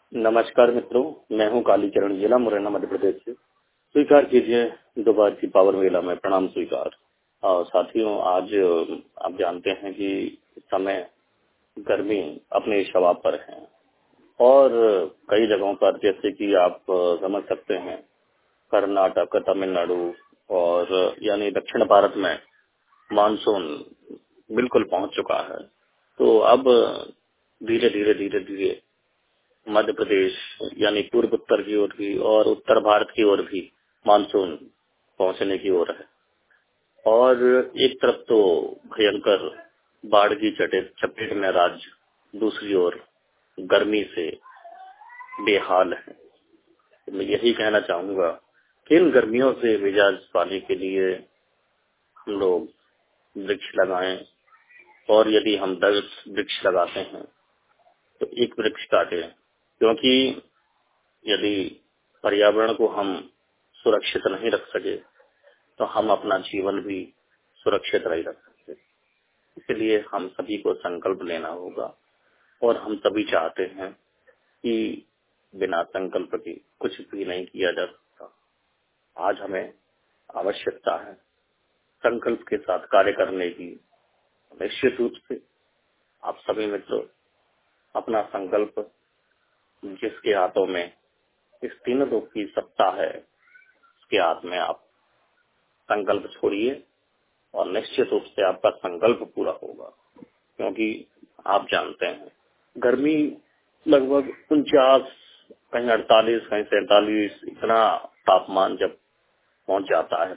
नमस्कार मित्रों, मैं हूं कालीचरण, जिला मुरैना, मध्य प्रदेश से। स्वीकार कीजिए दोपहर की पावर मेला में प्रणाम स्वीकार। और साथियों, आज आप जानते हैं कि इस समय गर्मी अपने शवाब पर है और कई जगहों पर, जैसे कि आप समझ सकते हैं, कर्नाटक, तमिलनाडु और यानी दक्षिण भारत में मानसून बिल्कुल पहुंच चुका है। तो अब धीरे धीरे धीरे धीरे मध्य प्रदेश यानी पूर्व उत्तर की ओर भी और उत्तर भारत की ओर भी मानसून पहुंचने की ओर है। और एक तरफ तो भयंकर बाढ़ की चपेट में राज्य, दूसरी ओर गर्मी से बेहाल है। तो मैं यही कहना चाहूंगा कि इन गर्मियों से मिजाज पाने के लिए हम लोग वृक्ष लगाएं, और यदि हम 10 वृक्ष लगाते हैं तो एक वृक्ष काटें, क्योंकि यदि पर्यावरण को हम सुरक्षित नहीं रख सके तो हम अपना जीवन भी सुरक्षित नहीं रख सकते। इसलिए हम सभी को संकल्प लेना होगा, और हम सभी चाहते हैं कि बिना संकल्प के कुछ भी नहीं किया जा सकता। आज हमें आवश्यकता है संकल्प के साथ कार्य करने की। निश्चित रूप से आप सभी मित्रों अपना संकल्प, जिसके हाथों में इस तीनों लोग की सत्ता है, उसके हाथ में आप संकल्प छोड़िए और निश्चित रूप से आपका संकल्प पूरा होगा। क्योंकि आप जानते हैं गर्मी लगभग 49, कहीं 48, कहीं 47, इतना तापमान जब पहुंच जाता है